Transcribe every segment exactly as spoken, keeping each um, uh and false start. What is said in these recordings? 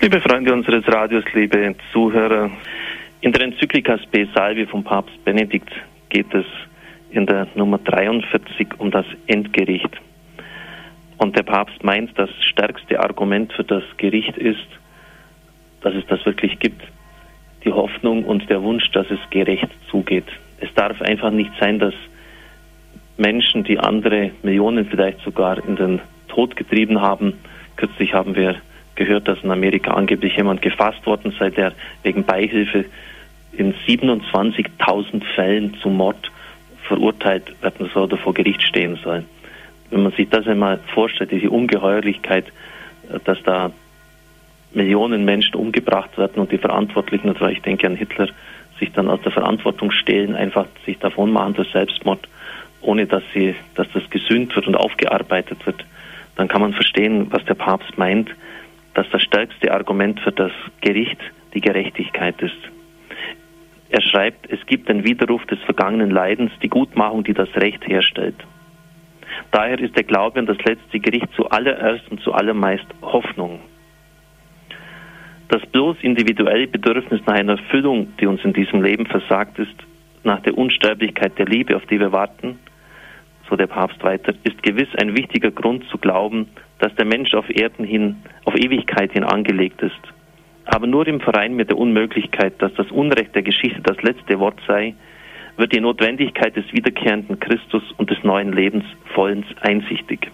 Liebe Freunde unseres Radios, liebe Zuhörer, in der Enzyklika Spe Salvi vom Papst Benedikt geht es in der Nummer dreiundvierzig um das Endgericht. Und der Papst meint, das stärkste Argument für das Gericht ist, dass es das wirklich gibt, die Hoffnung und der Wunsch, dass es gerecht zugeht. Es darf einfach nicht sein, dass Menschen, die andere Millionen vielleicht sogar in den Tod getrieben haben, kürzlich haben wir gehört, dass in Amerika angeblich jemand gefasst worden sei, der wegen Beihilfe in siebenundzwanzigtausend Fällen zum Mord verurteilt werden soll oder vor Gericht stehen soll. Wenn man sich das einmal vorstellt, diese Ungeheuerlichkeit, dass da Millionen Menschen umgebracht werden und die Verantwortlichen, also ich denke an Hitler, sich dann aus der Verantwortung stehlen, einfach sich davon machen durch Selbstmord, ohne dass sie, dass das gesühnt wird und aufgearbeitet wird, dann kann man verstehen, was der Papst meint, dass das stärkste Argument für das Gericht die Gerechtigkeit ist. Er schreibt, es gibt den Widerruf des vergangenen Leidens, die Gutmachung, die das Recht herstellt. Daher ist der Glaube an das letzte Gericht zuallererst und zuallermeist Hoffnung. Das bloß individuelle Bedürfnis nach einer Erfüllung, die uns in diesem Leben versagt ist, nach der Unsterblichkeit der Liebe, auf die wir warten, so der Papst weiter, ist gewiss ein wichtiger Grund zu glauben, dass der Mensch auf Erden hin, auf Ewigkeit hin angelegt ist. Aber nur im Verein mit der Unmöglichkeit, dass das Unrecht der Geschichte das letzte Wort sei, wird die Notwendigkeit des wiederkehrenden Christus und des neuen Lebens vollends einsichtig.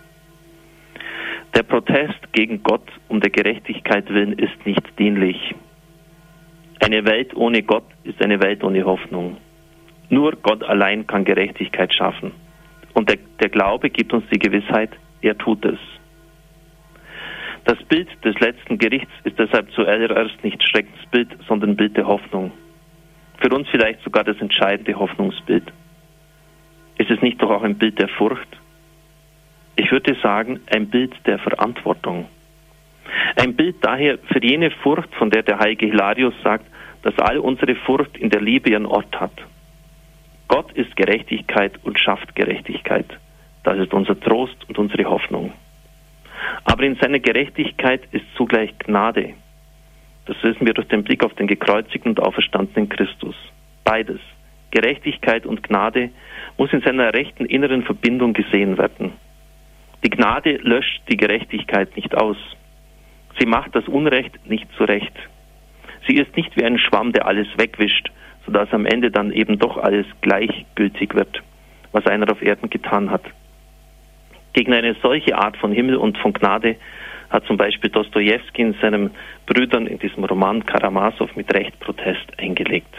Der Protest gegen Gott um der Gerechtigkeit willen ist nicht dienlich. Eine Welt ohne Gott ist eine Welt ohne Hoffnung. Nur Gott allein kann Gerechtigkeit schaffen. Und der, der Glaube gibt uns die Gewissheit, er tut es. Das Bild des letzten Gerichts ist deshalb zuallererst nicht Schreckensbild, sondern Bild der Hoffnung. Für uns vielleicht sogar das entscheidende Hoffnungsbild. Ist es nicht doch auch ein Bild der Furcht? Ich würde sagen, ein Bild der Verantwortung. Ein Bild daher für jene Furcht, von der der heilige Hilarius sagt, dass all unsere Furcht in der Liebe ihren Ort hat. Gott ist Gerechtigkeit und schafft Gerechtigkeit. Das ist unser Trost und unsere Hoffnung. Aber in seiner Gerechtigkeit ist zugleich Gnade. Das wissen wir durch den Blick auf den gekreuzigten und auferstandenen Christus. Beides, Gerechtigkeit und Gnade, muss in seiner rechten inneren Verbindung gesehen werden. Die Gnade löscht die Gerechtigkeit nicht aus. Sie macht das Unrecht nicht zurecht. Sie ist nicht wie ein Schwamm, der alles wegwischt, sodass am Ende dann eben doch alles gleichgültig wird, was einer auf Erden getan hat. Gegen eine solche Art von Himmel und von Gnade hat zum Beispiel Dostojewski in seinen Brüdern in diesem Roman Karamasow mit Recht Protest eingelegt.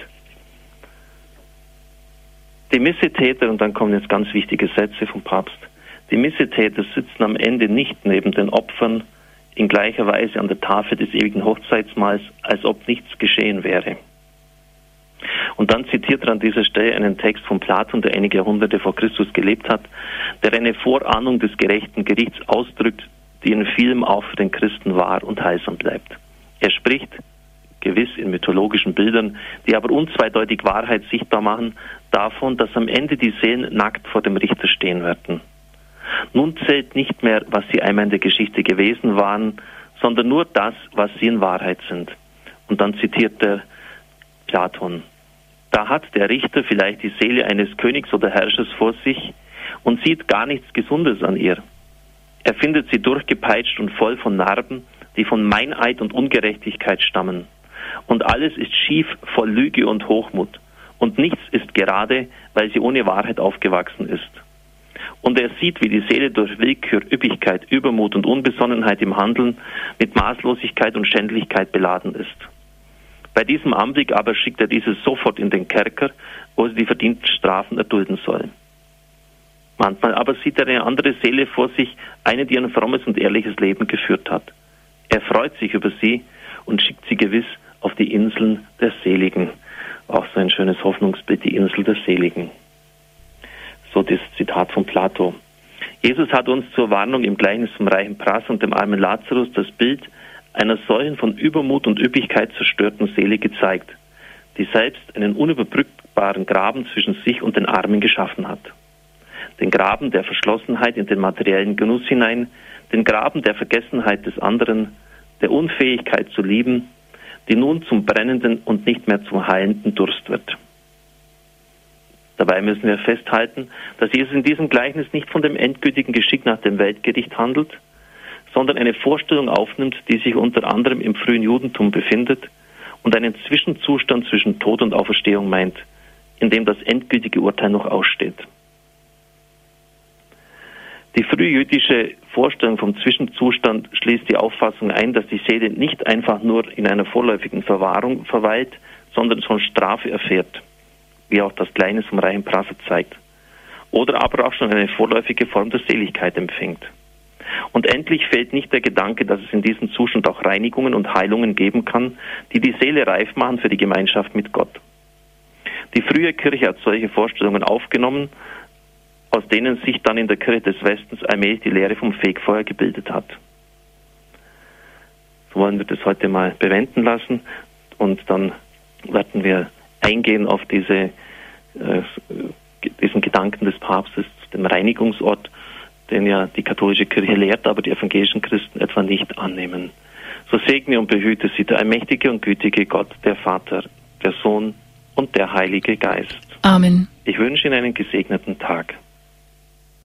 Die Missetäter, und dann kommen jetzt ganz wichtige Sätze vom Papst, die Missetäter sitzen am Ende nicht neben den Opfern in gleicher Weise an der Tafel des ewigen Hochzeitsmahls, als ob nichts geschehen wäre. Und dann zitiert er an dieser Stelle einen Text von Platon, der einige Jahrhunderte vor Christus gelebt hat, der eine Vorahnung des gerechten Gerichts ausdrückt, die in vielem auch für den Christen wahr und heilsam bleibt. Er spricht, gewiss in mythologischen Bildern, die aber unzweideutig Wahrheit sichtbar machen, davon, dass am Ende die Seelen nackt vor dem Richter stehen werden. Nun zählt nicht mehr, was sie einmal in der Geschichte gewesen waren, sondern nur das, was sie in Wahrheit sind. Und dann zitiert er Platon. Da hat der Richter vielleicht die Seele eines Königs oder Herrschers vor sich und sieht gar nichts Gesundes an ihr. Er findet sie durchgepeitscht und voll von Narben, die von Meineid und Ungerechtigkeit stammen. Und alles ist schief, voll Lüge und Hochmut. Und nichts ist gerade, weil sie ohne Wahrheit aufgewachsen ist. Und er sieht, wie die Seele durch Willkür, Üppigkeit, Übermut und Unbesonnenheit im Handeln mit Maßlosigkeit und Schändlichkeit beladen ist. Bei diesem Anblick aber schickt er dieses sofort in den Kerker, wo sie die verdienten Strafen erdulden soll. Manchmal aber sieht er eine andere Seele vor sich, eine, die ein frommes und ehrliches Leben geführt hat. Er freut sich über sie und schickt sie gewiss auf die Inseln der Seligen. Auch so ein schönes Hoffnungsbild, die Insel der Seligen. So das Zitat von Plato. Jesus hat uns zur Warnung im Gleichnis vom reichen Praß und dem armen Lazarus das Bild einer solchen von Übermut und Üppigkeit zerstörten Seele gezeigt, die selbst einen unüberbrückbaren Graben zwischen sich und den Armen geschaffen hat. Den Graben der Verschlossenheit in den materiellen Genuss hinein, den Graben der Vergessenheit des anderen, der Unfähigkeit zu lieben, die nun zum brennenden und nicht mehr zum heilenden Durst wird. Dabei müssen wir festhalten, dass Jesus in diesem Gleichnis nicht von dem endgültigen Geschick nach dem Weltgericht handelt, sondern eine Vorstellung aufnimmt, die sich unter anderem im frühen Judentum befindet und einen Zwischenzustand zwischen Tod und Auferstehung meint, in dem das endgültige Urteil noch aussteht. Die frühjüdische Vorstellung vom Zwischenzustand schließt die Auffassung ein, dass die Seele nicht einfach nur in einer vorläufigen Verwahrung verweilt, sondern schon Strafe erfährt, wie auch das Gleichnis vom reichen Prasser zeigt, oder aber auch schon eine vorläufige Form der Seligkeit empfängt. Und endlich fehlt nicht der Gedanke, dass es in diesem Zustand auch Reinigungen und Heilungen geben kann, die die Seele reif machen für die Gemeinschaft mit Gott. Die frühe Kirche hat solche Vorstellungen aufgenommen, aus denen sich dann in der Kirche des Westens allmählich die Lehre vom Fegfeuer gebildet hat. So wollen wir das heute mal bewenden lassen und dann werden wir eingehen auf diese, äh, diesen Gedanken des Papstes, dem Reinigungsort, den ja die katholische Kirche lehrt, aber die evangelischen Christen etwa nicht annehmen. So segne und behüte sie der allmächtige und gütige Gott, der Vater, der Sohn und der Heilige Geist. Amen. Ich wünsche Ihnen einen gesegneten Tag.